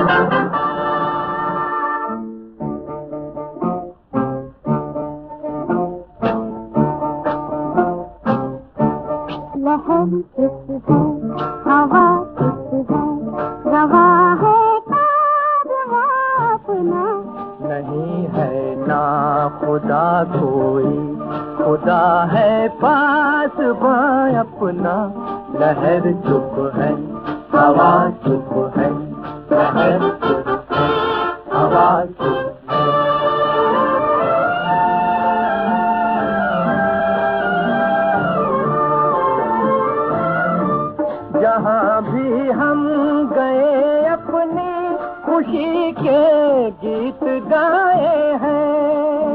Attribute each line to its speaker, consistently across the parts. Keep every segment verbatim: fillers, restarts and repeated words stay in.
Speaker 1: लहर किस है, हवा किस है, रवा है कारवां अपना।
Speaker 2: नहीं है ना खुदा कोई, खुदा है पास बां अपना। लहर चुप है, हवा चुप है, लहर चुप है, हवा चुप है। जहाँ भी हम गए अपनी खुशी के गीत गाए हैं।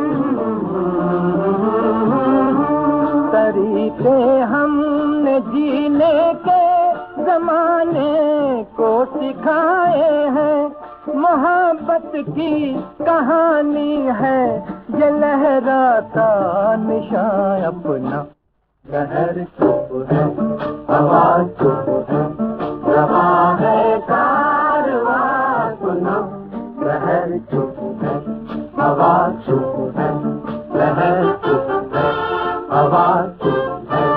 Speaker 2: तरीके हमने जीने के जमाने को सिखाए हैं। मोहब्बत की कहानी है ये लहराता निशान अपना। लहर चुप है, हवा चुप है, रवा है कारवां अपना। लहर चुप है, हवा चुप है, लहर चुप है, हवा चुप है।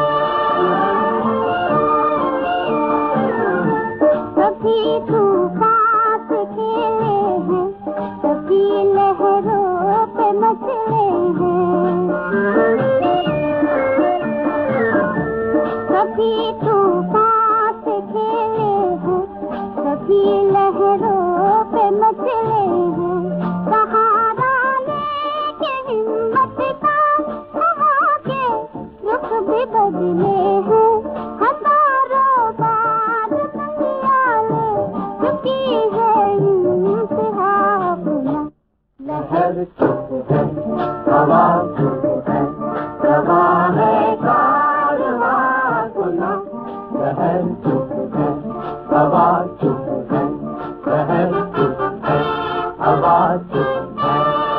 Speaker 1: कभी तूफान से खेले हैं, कभी लहरों पे मचले हैं। कभी तूफान से खेले हैं, कभी लहरों पे मचले हैं। सहारा लेके हिम्मत का हवा के रुख भी बदले हैं। हजारों बार दुनिया ने चुकी है इंतहा अपना।
Speaker 2: लहर चुप है, हवा चुप है, रवा है कारवां अपना। लहर चुप है, हवा चुप है, लहर चुप है, हवा चुप है।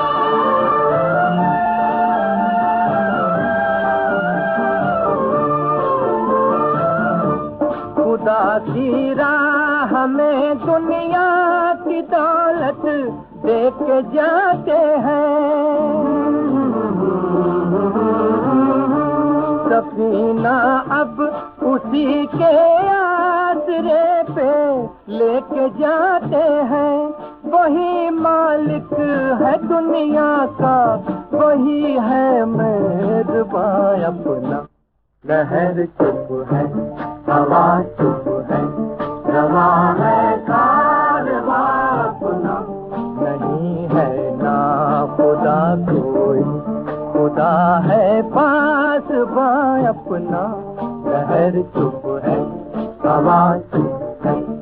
Speaker 2: खुदा की राह में दुनिया की दौलत देख के जाते हैं। सफीना अब उसी के आसरे पे लेके जाते हैं। वही मालिक है दुनिया का, वही है मेहरबान अपना। लहर चुप है, हवा चुप है, रवा है कारवां अपना। नहीं है ना खुदा कोई, खुदा है पास बां अपना। लहर चुप है, हवा चुप है,